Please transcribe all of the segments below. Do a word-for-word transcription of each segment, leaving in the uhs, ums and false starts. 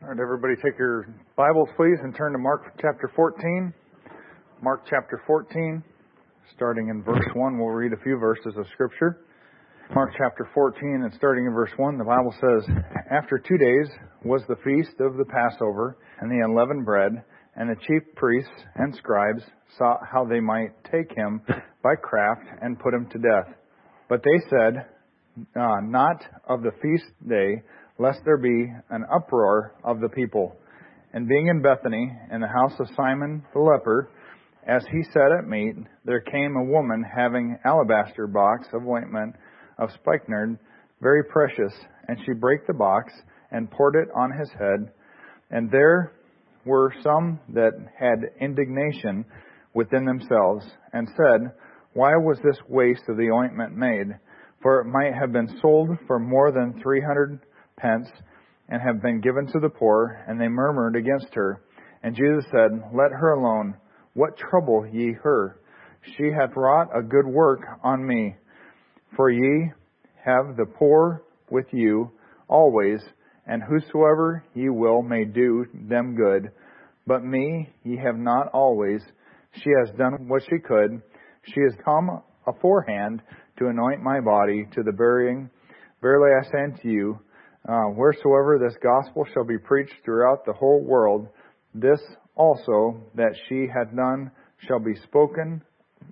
All right, everybody take your Bibles, please, and turn to Mark chapter fourteen. Mark chapter fourteen, starting in verse one. We'll read a few verses of Scripture. Mark chapter fourteen, and starting in verse one, the Bible says, "After two days was the feast of the Passover, and the unleavened bread, and the chief priests and scribes sought how they might take him by craft and put him to death. But they said, uh, Not of the feast day, lest there be an uproar of the people. And being in Bethany, in the house of Simon the leper, as he sat at meat, there came a woman having alabaster box of ointment of spikenard, very precious, and she brake the box and poured it on his head. And there were some that had indignation within themselves, and said, Why was this waste of the ointment made? For it might have been sold for more than three hundred pence, and have been given to the poor. And they murmured against her. And Jesus said, Let her alone. What trouble ye her? She hath wrought a good work on me. For ye have the poor with you always, and whosoever ye will may do them good. But me ye have not always. She has done what she could. She has come aforehand to anoint my body to the burying. Verily I say unto you, Uh, wheresoever this gospel shall be preached throughout the whole world, this also that she hath done shall be spoken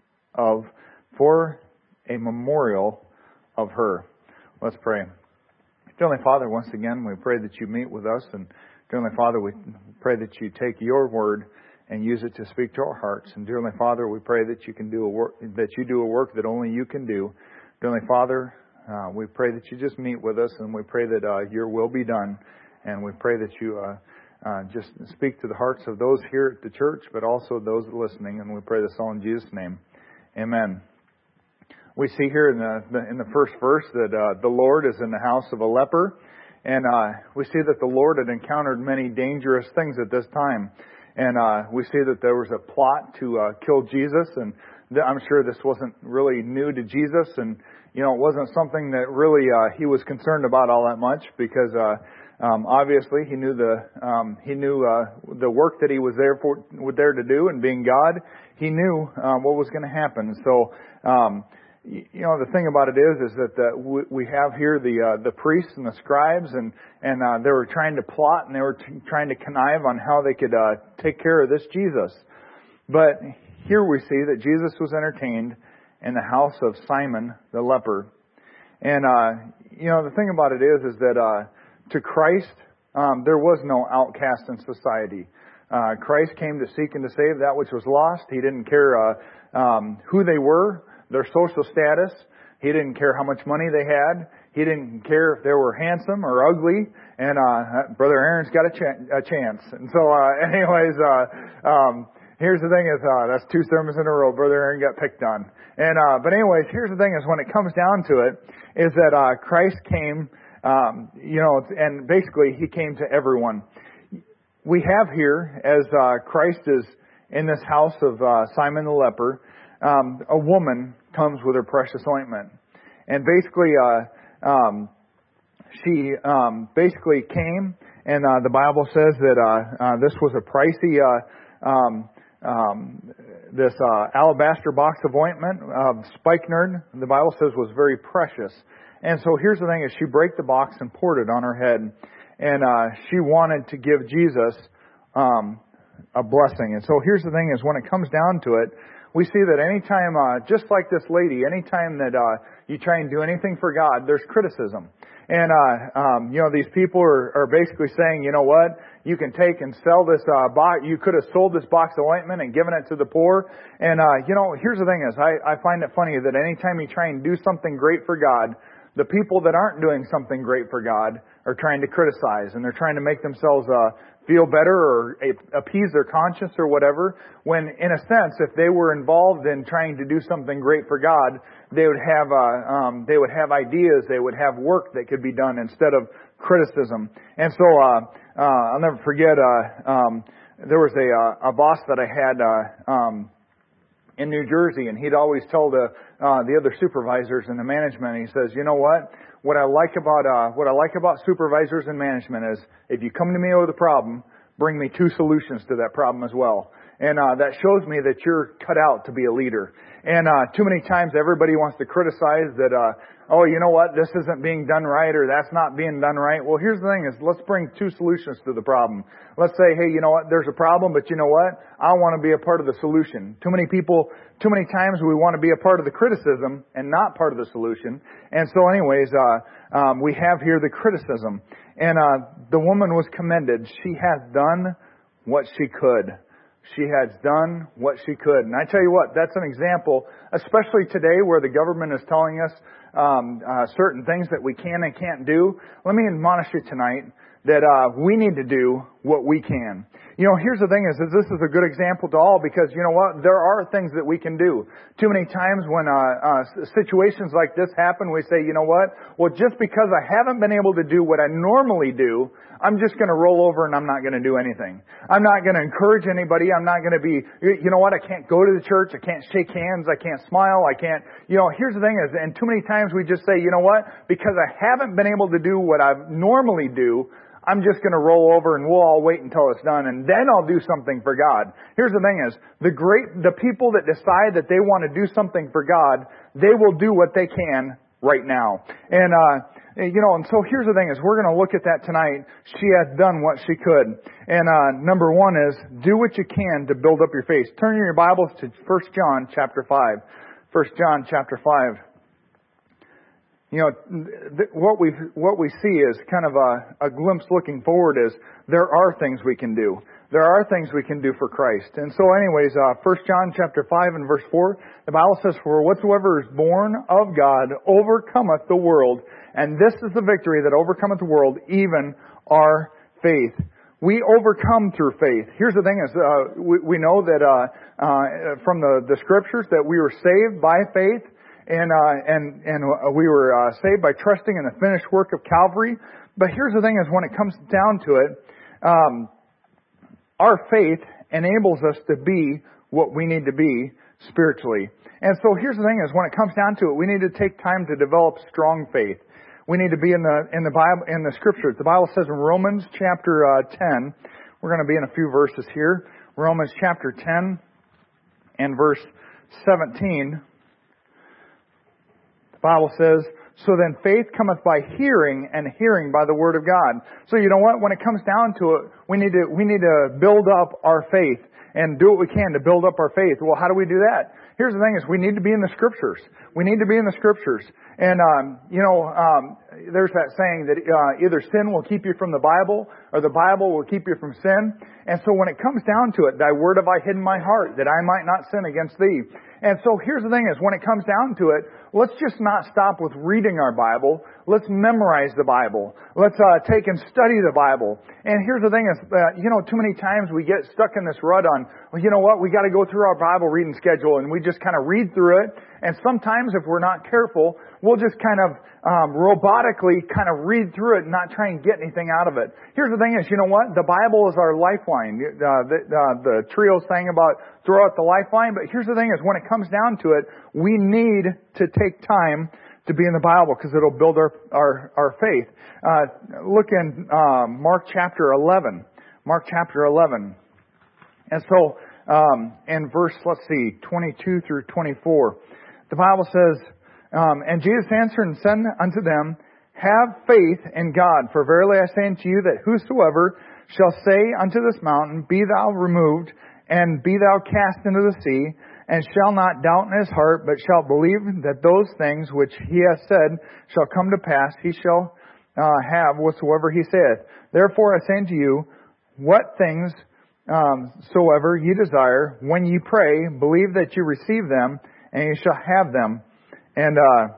of for a memorial of her." Let's pray. Heavenly Father, once again, we pray that you meet with us. And Heavenly Father, we pray that you take your word and use it to speak to our hearts. And Heavenly Father, we pray that you can do a work, that you do a work that only you can do. Heavenly Father, Uh, we pray that you just meet with us, and we pray that uh, your will be done. And we pray that you uh, uh, just speak to the hearts of those here at the church, but also those listening. And we pray this all in Jesus' name. Amen. We see here in the, the in the first verse that uh, the Lord is in the house of a leper. And uh, we see that the Lord had encountered many dangerous things at this time. And uh, we see that there was a plot to uh, kill Jesus. And th- I'm sure this wasn't really new to Jesus. And You know, it wasn't something that really uh, he was concerned about all that much, because uh, um, obviously he knew the um, he knew uh, the work that he was there for, there to do, and being God, he knew uh, what was going to happen. So, um, you know, the thing about it is, is that the, we, we have here the uh, the priests and the scribes, and and uh, they were trying to plot, and they were t- trying to connive on how they could uh, take care of this Jesus. But here we see that Jesus was entertained in the house of Simon the leper. And, uh, you know, the thing about it is, is that uh, to Christ, um, there was no outcast in society. Uh, Christ came to seek and to save that which was lost. He didn't care uh, um, who they were, their social status. He didn't care how much money they had. He didn't care if they were handsome or ugly. And uh, Brother Aaron's got a, ch- a chance. And so, uh, anyways, uh, um, here's the thing is, uh, that's two sermons in a row. Brother Aaron got picked on. And, uh, but anyways, here's the thing is, when it comes down to it, is that, uh, Christ came, um, you know, and basically he came to everyone. We have here, as, uh, Christ is in this house of, uh, Simon the leper, um, a woman comes with her precious ointment. And basically, uh, um, she, um, basically came, and, uh, the Bible says that, uh, uh, this was a pricey, uh, um, Um, this uh, alabaster box of ointment of spikenard, the Bible says, was very precious. And so here's the thing: is she broke the box and poured it on her head, and uh, she wanted to give Jesus um, a blessing. And so here's the thing: is when it comes down to it, we see that anytime, uh, just like this lady, anytime that uh, you try and do anything for God, there's criticism. And, uh, um, you know, these people are, are basically saying, you know what, you can take and sell this, uh, box, you could have sold this box of ointment and given it to the poor. And, uh, you know, here's the thing is, I, I find it funny that anytime you try and do something great for God, the people that aren't doing something great for God are trying to criticize, and they're trying to make themselves, uh, feel better or appease their conscience or whatever, when in a sense, if they were involved in trying to do something great for God, they would have uh, um, they would have ideas, they would have work that could be done instead of criticism. And so uh, uh, I'll never forget, uh, um, there was a, uh, a boss that I had uh, um, in New Jersey, and he'd always tell the uh, the other supervisors and the management. He says, "You know what? What I like about uh, what I like about supervisors and management is if you come to me with a problem, bring me two solutions to that problem as well." And uh, that shows me that you're cut out to be a leader. And uh, too many times everybody wants to criticize that, uh, oh, you know what, this isn't being done right or that's not being done right. Well, here's the thing is let's bring two solutions to the problem. Let's say, hey, you know what, there's a problem, but you know what, I want to be a part of the solution. Too many people, too many times we want to be a part of the criticism and not part of the solution. And so anyways, uh, um, we have here the criticism. And uh, the woman was commended. She has done what she could. She has done what she could. And I tell you what, that's an example, especially today where the government is telling us um, uh, certain things that we can and can't do. Let me admonish you tonight that uh, we need to do what we can. You know, here's the thing is, is this is a good example to all because, you know what, there are things that we can do. Too many times when uh, uh, situations like this happen, we say, you know what, well, just because I haven't been able to do what I normally do, I'm just going to roll over and I'm not going to do anything. I'm not going to encourage anybody. I'm not going to be, you know what, I can't go to the church. I can't shake hands. I can't smile. I can't, you know, here's the thing is, and too many times we just say, you know what, because I haven't been able to do what I normally do, I'm just going to roll over and we'll all wait until it's done and then I'll do something for God. Here's the thing is, the great, the people that decide that they want to do something for God, they will do what they can right now. And, uh, you know, and so here's the thing is, we're going to look at that tonight. She has done what she could. And, uh, number one is, do what you can to build up your faith. Turn your Bibles to First John chapter five. First John chapter five. You know, th- what we what we see is kind of a, a glimpse looking forward is there are things we can do. There are things we can do for Christ. And so anyways, uh, First John chapter five and verse four, the Bible says, "For whatsoever is born of God overcometh the world, and this is the victory that overcometh the world, even our faith." We overcome through faith. Here's the thing is, uh, we, we know that uh, uh, from the, the scriptures that we were saved by faith. And, uh, and, and we were, uh, saved by trusting in the finished work of Calvary. But here's the thing is when it comes down to it, um, our faith enables us to be what we need to be spiritually. And so here's the thing is when it comes down to it, we need to take time to develop strong faith. We need to be in the, in the Bible, in the scriptures. The Bible says in Romans chapter, uh, ten, we're going to be in a few verses here. Romans chapter ten and verse seventeen. The Bible says, "So then faith cometh by hearing, and hearing by the word of God." So you know what? When it comes down to it, we need to we need to build up our faith and do what we can to build up our faith. Well, how do we do that? Here's the thing: is we need to be in the scriptures. We need to be in the scriptures. And um, you know, um, there's that saying that uh, either sin will keep you from the Bible, or the Bible will keep you from sin. And so when it comes down to it, "Thy word have I hid in my heart, that I might not sin against thee." And so here's the thing is, when it comes down to it, let's just not stop with reading our Bible. Let's memorize the Bible. Let's uh, take and study the Bible. And here's the thing is, uh, you know, too many times we get stuck in this rut on, well, you know what, we got to go through our Bible reading schedule, and we just kind of read through it. And sometimes if we're not careful, we'll just kind of um, robotically kind of read through it and not try and get anything out of it. Here's the thing is, you know what? The Bible is our lifeline. Uh, the, uh, the trio sang about throw out the lifeline, but here's the thing is, when it comes down to it, we need to take time to be in the Bible because it'll build our our, our faith. Uh, look in uh, Mark chapter eleven. Mark chapter eleven. And so, um, in verse, let's see, twenty-two through twenty-four, the Bible says, um, "And Jesus answered and said unto them, Have faith in God, for verily I say unto you that whosoever shall say unto this mountain, Be thou removed, and be thou cast into the sea, and shall not doubt in his heart, but shall believe that those things which he hath said shall come to pass, he shall uh, have whatsoever he saith. Therefore I say unto you, what things um, soever ye desire, when ye pray, believe that you receive them, and you shall have them." And uh,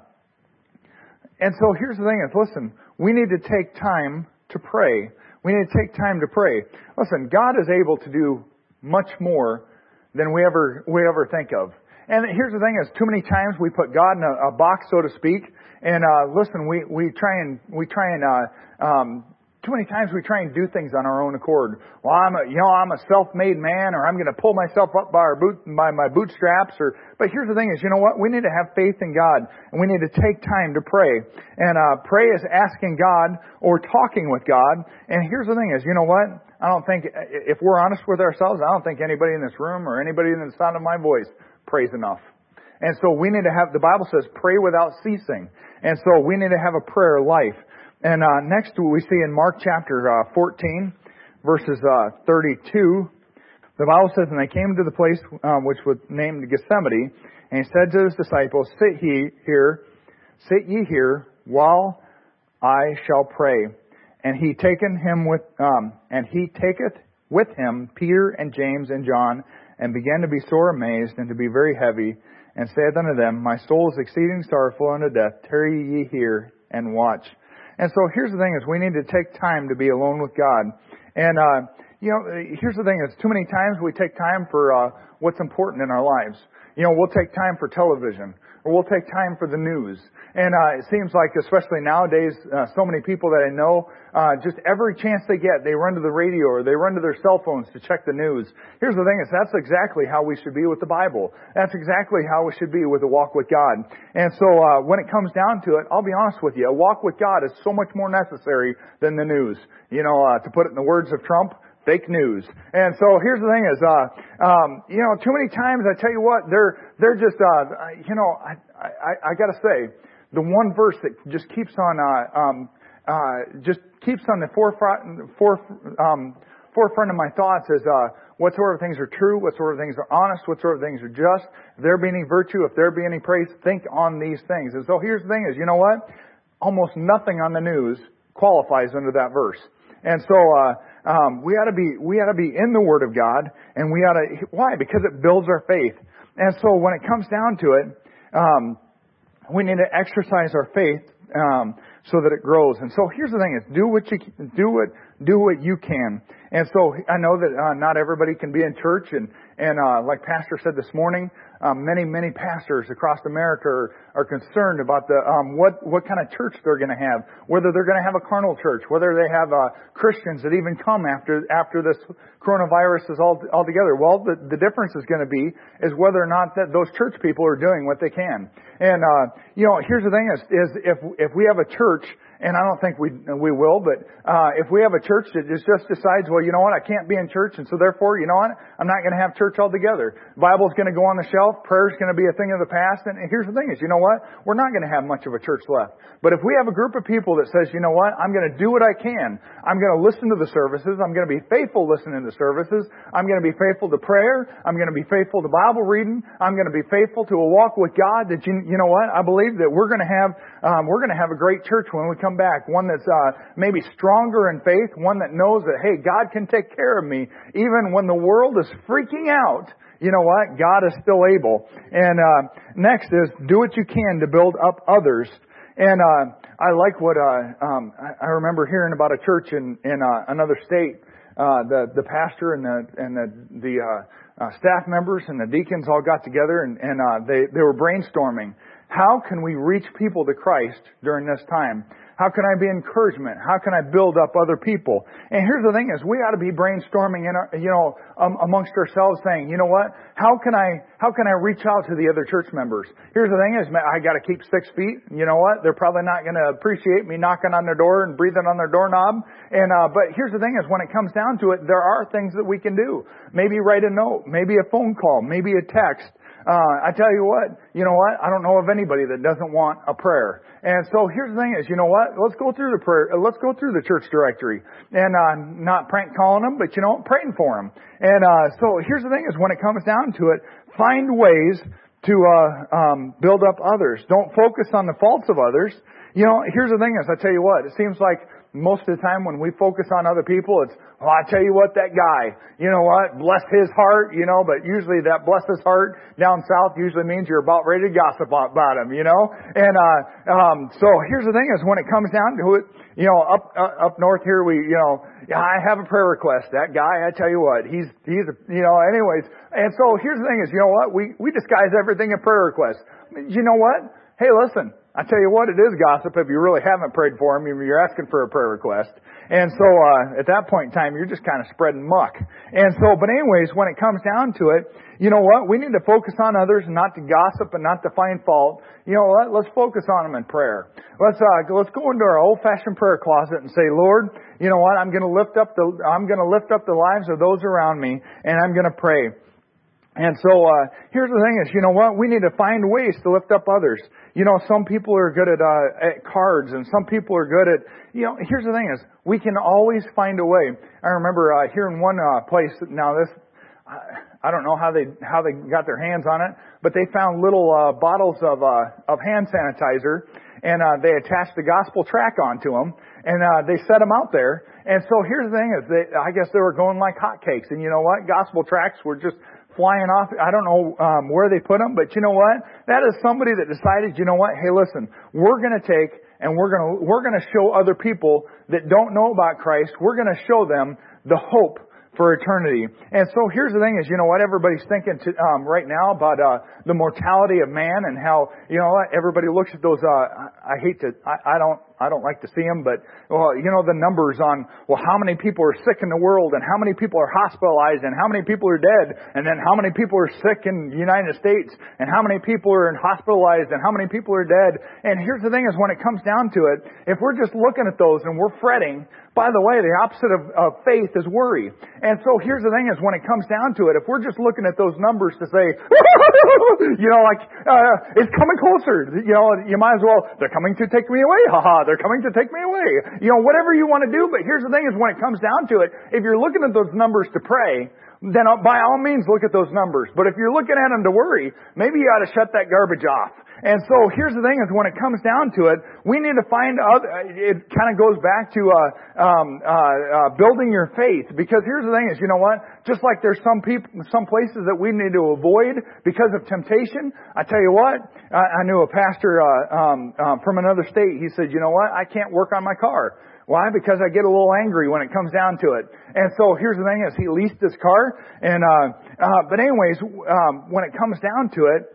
and so here's the thing is, listen, we need to take time to pray. We need to take time to pray. Listen, God is able to do much more than we ever we ever think of. And here's the thing is, too many times we put God in a, a box, so to speak. And uh, listen, we, we try and we try and uh, um, Too many times we try and do things on our own accord. Well, I'm a, you know, I'm a self-made man, or I'm going to pull myself up by our boot, by my bootstraps. Or, but here's the thing: is you know what? We need to have faith in God, and we need to take time to pray. And uh, pray is asking God or talking with God. And here's the thing: is you know what? I don't think, if we're honest with ourselves, I don't think anybody in this room or anybody in the sound of my voice prays enough. And so we need to have, the Bible says, pray without ceasing. And so we need to have a prayer life. And uh, next we see in Mark chapter uh, fourteen, verses uh, thirty-two, the Bible says, and they came to the place um, which was named Gethsemane, and he said to his disciples, Sit ye here, sit ye here, while I shall pray. And he taken him with, um, and he taketh with him Peter and James and John, and began to be sore amazed and to be very heavy, and saith unto them, My soul is exceeding sorrowful unto death. Tarry ye here and watch. And so here's the thing: is we need to take time to be alone with God. And uh, you know, here's the thing: is too many times we take time for uh, what's important in our lives. You know, we'll take time for television, or we'll take time for the news. And uh, it seems like, especially nowadays, uh, so many people that I know, uh, just every chance they get, they run to the radio or they run to their cell phones to check the news. Here's the thing: is that's exactly how we should be with the Bible. That's exactly how we should be with a walk with God. And so uh, when it comes down to it, I'll be honest with you, a walk with God is so much more necessary than the news. You know, uh, to put it in the words of Trump, fake news. And so here's the thing: is uh, um, you know, too many times I tell you what, they're they're just uh, you know, I I, I got to say, the one verse that just keeps on uh, um, uh, just keeps on the forefront foref, um, forefront of my thoughts is uh, whatsoever things are true, whatsoever things are honest, whatsoever things are just, if there be any virtue, if there be any praise, think on these things. And so here's the thing: is you know what? Almost nothing on the news qualifies under that verse. And so uh, um, we ought to be we ought to be in the Word of God, and we ought to why? Because it builds our faith. And so when it comes down to it, um, we need to exercise our faith um, so that it grows. And so here's the thing: is do what you do what do what you can. And so I know that uh, not everybody can be in church, and and uh, like Pastor said this morning, um, many many pastors across America are, are concerned about the um, what what kind of church they're going to have, whether they're going to have a carnal church, whether they have uh, Christians that even come after after this coronavirus is all all together. Well, the the difference is going to be is whether or not that those church people are doing what they can. And uh, you know, here's the thing: is is if if we have a church, and I don't think we we will, but uh, if we have a church that just just decides, well, you know what, I can't be in church, and so therefore, you know what, I'm not going to have church altogether. The Bible's going to go on the shelf. Prayer's going to be a thing of the past. And here's the thing: is you know what, we're not going to have much of a church left. But if we have a group of people that says, you know what, I'm going to do what I can. I'm going to listen to the services. I'm going to be faithful listening to services. I'm going to be faithful to prayer. I'm going to be faithful to Bible reading. I'm going to be faithful to a walk with God. That you you know what, I believe that we're going to have um, we're going to have a great church when we come back. One that's uh, maybe stronger in faith. One that knows that, hey, God can take care of me even when the world is freaking out. You know what? God is still able. And uh, next is do what you can to build up others. And uh, I like what uh, um, I remember hearing about a church in in uh, another state. Uh, the the pastor and the and the the uh, uh, staff members and the deacons all got together, and and uh, they they were brainstorming. How can we reach people to Christ during this time? How can I be encouragement? How can I build up other people? And here's the thing: is we ought to be brainstorming in our, you know, um, amongst ourselves, saying, you know what? How can I, how can I reach out to the other church members? Here's the thing: is I got to keep six feet. You know what? They're probably not going to appreciate me knocking on their door and breathing on their doorknob. And uh, but here's the thing: is when it comes down to it, there are things that we can do. Maybe write a note, maybe a phone call, maybe a text. Uh, I tell you what, you know what? I don't know of anybody that doesn't want a prayer. And so here's the thing: is you know what? Let's go through the prayer. Let's go through the church directory, and uh, not prank calling them, but you know, praying for them. And uh, so here's the thing: is when it comes down to it, find ways to uh, um, build up others. Don't focus on the faults of others. You know, here's the thing: is I tell you what, it seems like most of the time when we focus on other people, it's, well, I tell you what, that guy, you know what, bless his heart, you know, but usually that bless his heart down south usually means you're about ready to gossip about him, you know. And uh, um, so here's the thing: is when it comes down to it, you know, up uh, up north here, we, you know, yeah, I have a prayer request. That guy, I tell you what, he's he's, a, you know, anyways. And so here's the thing: is you know what, we we disguise everything in prayer requests. You know what? Hey, listen, I tell you what, it is gossip if you really haven't prayed for them. You're asking for a prayer request. And so uh, at that point in time, you're just kind of spreading muck. And so, but anyways, when it comes down to it, you know what? We need to focus on others, not to gossip and not to find fault. You know what? Let's focus on them in prayer. Let's uh, let's go into our old-fashioned prayer closet and say, Lord, you know what? I'm going to lift up the I'm going to lift up the lives of those around me, and I'm going to pray. And so, uh, here's the thing is, you know what? We need to find ways to lift up others. You know, some people are good at, uh, at cards and some people are good at, you know, here's the thing is, we can always find a way. I remember, uh, hearing one, uh, place, now this, I don't know how they, how they got their hands on it, but they found little, uh, bottles of, uh, of hand sanitizer and, uh, they attached the gospel track onto them and, uh, they set them out there. And so here's the thing is, they, I guess they were going like hotcakes. And you know what? Gospel tracks were just flying off. I don't know um, where they put them, but you know what? That is somebody that decided, you know what? Hey, listen, we're going to take and we're going to we're going to show other people that don't know about Christ. We're going to show them the hope for eternity. And so here's the thing is, you know what? Everybody's thinking to, um, right now about uh, the mortality of man and how, you know what? Everybody looks at those. Uh, I, I hate to. I, I don't. I don't like to see them, but, well, you know, the numbers on, well, how many people are sick in the world and how many people are hospitalized and how many people are dead and then how many people are sick in the United States and how many people are hospitalized and how many people are dead. And here's the thing is when it comes down to it, if we're just looking at those and we're fretting, by the way, the opposite of, of faith is worry. And so here's the thing is when it comes down to it, if we're just looking at those numbers to say, you know, like, uh, it's coming closer, you know, you might as well, they're coming to take me away, haha, they're coming to take me away. You know, whatever you want to do, but here's the thing is when it comes down to it, if you're looking at those numbers to pray, then by all means look at those numbers. But if you're looking at them to worry, maybe you ought to shut that garbage off. And so here's the thing is when it comes down to it, we need to find other, it kind of goes back to, uh, um, uh, uh, building your faith. Because here's the thing is, you know what? Just like there's some people, some places that we need to avoid because of temptation. I tell you what, I, I knew a pastor, uh, um, uh, from another state. He said, you know what? I can't work on my car. Why? Because I get a little angry when it comes down to it. And so here's the thing is he leased this car and, uh, uh, but anyways, um, when it comes down to it,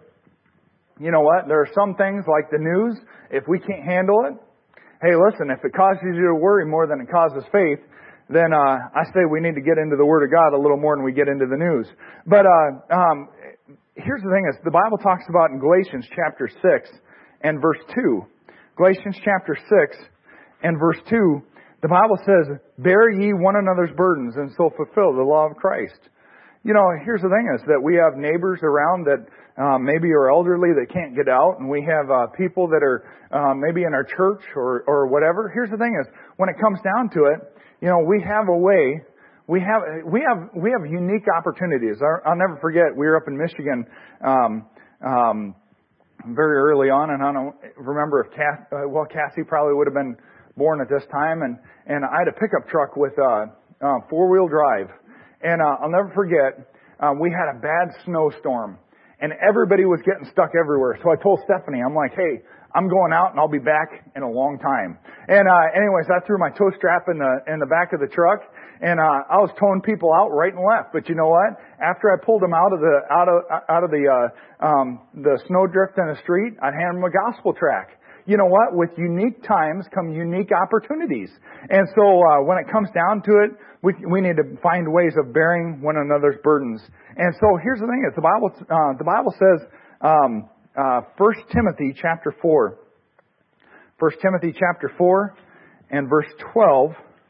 you know what? There are some things like the news, if we can't handle it, hey, listen, if it causes you to worry more than it causes faith, then, uh, I say we need to get into the Word of God a little more than we get into the news. But, uh, um, here's the thing is the Bible talks about in Galatians chapter six and verse two. Galatians chapter six and verse two, the Bible says, bear ye one another's burdens and so fulfill the law of Christ. You know, here's the thing is that we have neighbors around that um, maybe are elderly that can't get out, and we have uh, people that are um, maybe in our church or, or whatever. Here's the thing is, when it comes down to it, you know, we have a way, we have we have we have unique opportunities. I'll, I'll never forget, we were up in Michigan um, um, very early on, and I don't remember if Cass, uh, well, Cassie probably would have been born at this time, and and I had a pickup truck with uh, uh, four wheel drive. And uh, I'll never forget, um, we had a bad snowstorm, and everybody was getting stuck everywhere. So I told Stephanie, I'm like, hey, I'm going out, and I'll be back in a long time. And uh, anyways, I threw my tow strap in the in the back of the truck, and uh, I was towing people out right and left. But you know what? After I pulled them out of the out of out of the uh, um, the snowdrift in the street, I'd hand them a gospel tract. You know what? With unique times come unique opportunities. And so uh, when it comes down to it, we we need to find ways of bearing one another's burdens. And so here's the thing: is the Bible uh, the Bible says, um, uh, First Timothy chapter four, First Timothy chapter four, and verse twelve.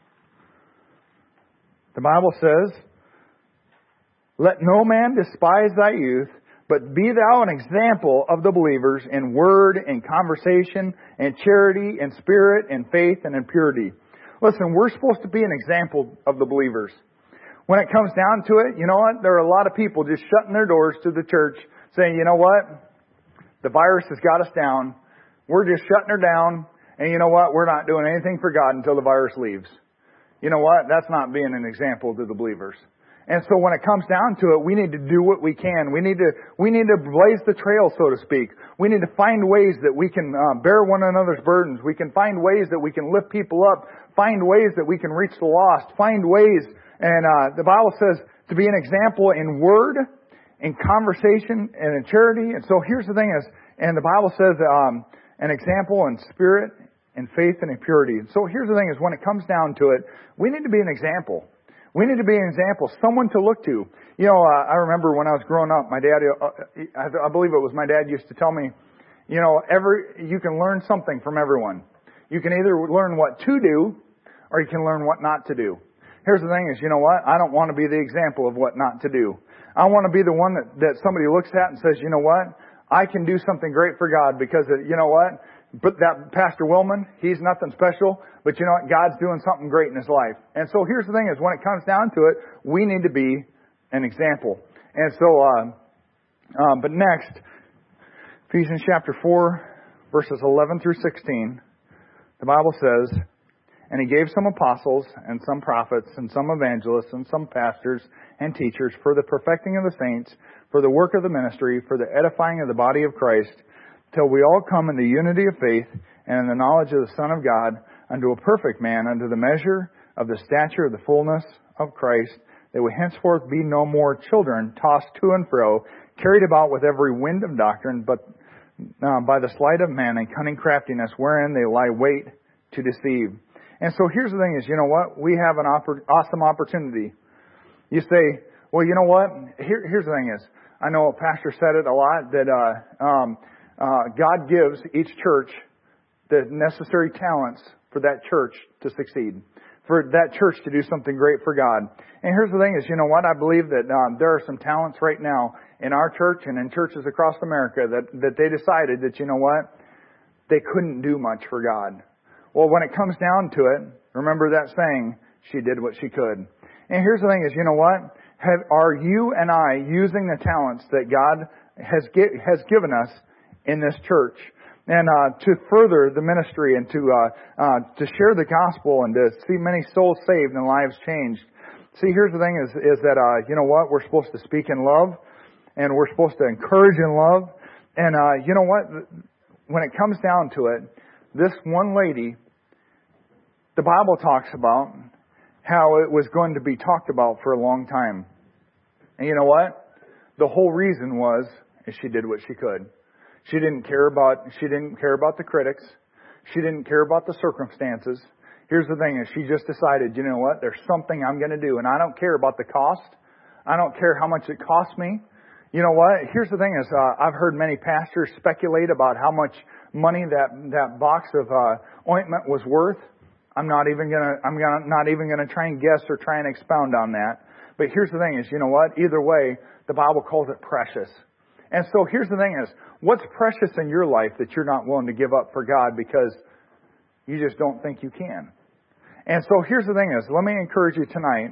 The Bible says, "Let no man despise thy youth, but be thou an example of the believers in word, in conversation, in charity, in spirit, in faith, and in purity." Listen, we're supposed to be an example of the believers. When it comes down to it, you know what? There are a lot of people just shutting their doors to the church saying, you know what? The virus has got us down. We're just shutting her down. And you know what? We're not doing anything for God until the virus leaves. You know what? That's not being an example to the believers. And so when it comes down to it, we need to do what we can. We need to, we need to blaze the trail, so to speak. We need to find ways that we can uh, bear one another's burdens. We can find ways that we can lift people up. Find ways that we can reach the lost. Find ways, and uh, the Bible says to be an example in word, in conversation, and in charity. And so here's the thing is, And the Bible says um, an example in spirit, in faith, and in purity. So here's the thing is when it comes down to it, we need to be an example. We need to be an example, someone to look to. You know, uh, I remember when I was growing up, my dad, uh, I believe it was my dad used to tell me, you know, every you can learn something from everyone. You can either learn what to do or you can learn what not to do. Here's the thing is, you know what? I don't want to be the example of what not to do. I want to be the one that, that somebody looks at and says, you know what? I can do something great for God because, you know what? But that Pastor Willman, he's nothing special, but you know what? God's doing something great in his life. And so here's the thing is when it comes down to it, we need to be an example. And so, uh, uh, but next, Ephesians chapter four, verses eleven through sixteen, the Bible says, and he gave some apostles and some prophets and some evangelists and some pastors and teachers for the perfecting of the saints, for the work of the ministry, for the edifying of the body of Christ, till we all come in the unity of faith and in the knowledge of the Son of God, unto a perfect man, unto the measure of the stature of the fullness of Christ, that we henceforth be no more children, tossed to and fro, carried about with every wind of doctrine, but uh, by the sleight of man and cunning craftiness, wherein they lie wait to deceive. And so here's the thing is, you know what? We have an oppor- awesome opportunity. You say, well, you know what? Here, here's the thing is, I know a pastor said it a lot, that uh, um, uh, God gives each church the necessary talents for that church to succeed, for that church to do something great for God. And here's the thing is, you know what? I believe that um, there are some talents right now in our church and in churches across America that, that they decided that, you know what? They couldn't do much for God. Well, when it comes down to it, remember that saying, she did what she could. And here's the thing is, you know what? Have, are you and I using the talents that God has get, has given us in this church? And uh, to further the ministry and to uh, uh, to share the gospel and to see many souls saved and lives changed. See, here's the thing is, is that, uh, you know what? We're supposed to speak in love and we're supposed to encourage in love. And uh, you know what? When it comes down to it, this one lady, the Bible talks about how it was going to be talked about for a long time. And you know what? The whole reason was is she did what she could. She didn't care about she didn't care about the critics. She didn't care about the circumstances. Here's the thing is she just decided, you know what? There's something I'm going to do, and I don't care about the cost. I don't care how much it costs me. You know what? Here's the thing is uh, I've heard many pastors speculate about how much money that that box of uh, ointment was worth. I'm not even gonna. I'm gonna not even gonna try and guess or try and expound on that. But here's the thing: is you know what? Either way, the Bible calls it precious. And so here's the thing: is what's precious in your life that you're not willing to give up for God because you just don't think you can. And so here's the thing: is let me encourage you tonight.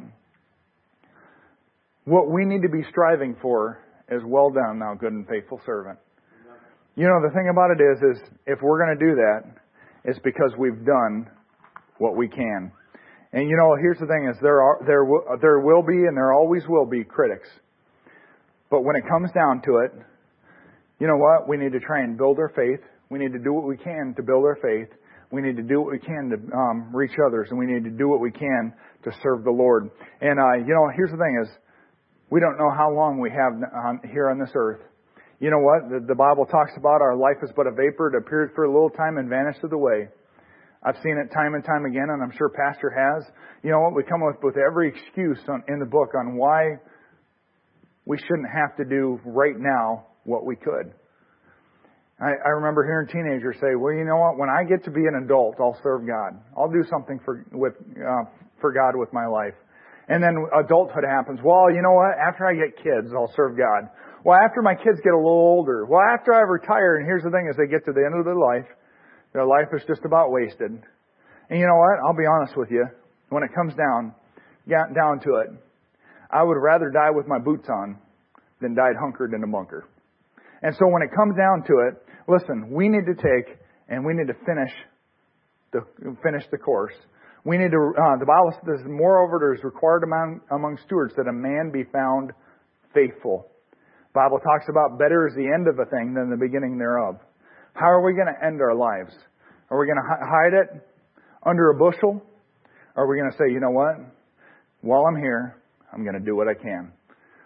What we need to be striving for is well done, thou good and faithful servant. You know the thing about it is, is if we're going to do that, it's because we've done what we can. And you know, here's the thing is there are there will, there will be and there always will be critics. But when it comes down to it, you know what? We need to try and build our faith. We need to do what we can to build our faith. We need to do what we can to um, reach others, and we need to do what we can to serve the Lord. And uh, you know, here's the thing is, we don't know how long we have on, here on this earth. You know what? The, the Bible talks about our life is but a vapor. It appeared for a little time and vanisheth away. I've seen it time and time again, and I'm sure Pastor has. You know what? We come up with every excuse on, in the book on why we shouldn't have to do right now what we could. I, I remember hearing teenagers say, well, you know what? When I get to be an adult, I'll serve God. I'll do something for with uh, for God with my life. And then adulthood happens. Well, you know what? After I get kids, I'll serve God. Well, after my kids get a little older. Well, after I retire, and here's the thing, as they get to the end of their life, their life is just about wasted. And you know what? I'll be honest with you. When it comes down, down to it, I would rather die with my boots on than died hunkered in a bunker. And so when it comes down to it, listen, we need to take and we need to finish the finish the course. We need to. Uh, the Bible says, moreover, there is required among among stewards that a man be found faithful. The Bible talks about better is the end of a thing than the beginning thereof. How are we going to end our lives? Are we going to hide it under a bushel? Or are we going to say, you know what? While I'm here, I'm going to do what I can.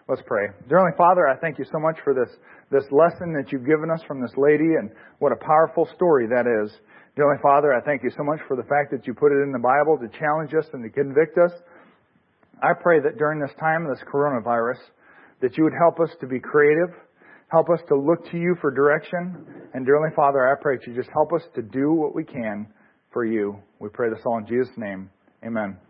Let's pray. Dear Heavenly Father, I thank you so much for this, this lesson that you've given us from this lady, and what a powerful story that is. Dear Heavenly Father, I thank you so much for the fact that you put it in the Bible to challenge us and to convict us. I pray that during this time of this coronavirus, that you would help us to be creative, help us to look to you for direction, and dear Heavenly Father, I pray that you just help us to do what we can for you. We pray this all in Jesus' name. Amen.